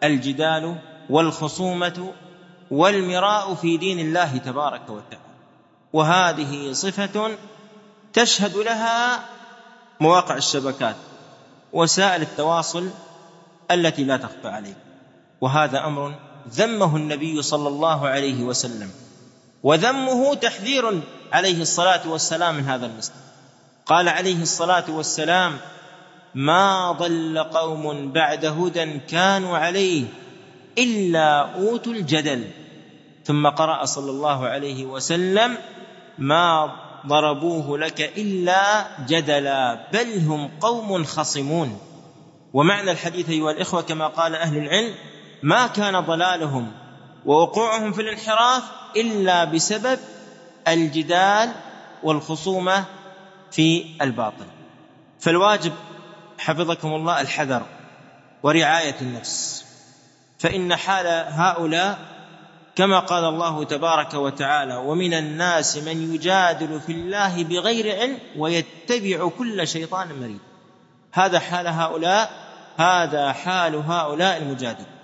الجدال والخصومة والمراء في دين الله تبارك وتعالى. وهذه صفة تشهد لها مواقع الشبكات وسائل التواصل التي لا تخفى عليه. وهذا أمر ذمه النبي صلى الله عليه وسلم، وذمه تحذير عليه الصلاة والسلام من هذا المثل. قال عليه الصلاة والسلام: ما ضل قوم بعد هدى كانوا عليه إلا أوتوا الجدل. ثم قرأ صلى الله عليه وسلم: ما ضربوه لك إلا جدلا بل هم قوم خصمون. ومعنى الحديث أيها الإخوة كما قال أهل العلم: ما كان ضلالهم ووقوعهم في الانحراف إلا بسبب الجدال والخصومة في الباطل. فالواجب حفظكم الله الحذر ورعاية النفس، فإن حال هؤلاء كما قال الله تبارك وتعالى: ومن الناس من يجادل في الله بغير علم ويتبع كل شيطان مريد. هذا حال هؤلاء، هذا حال هؤلاء المجادل.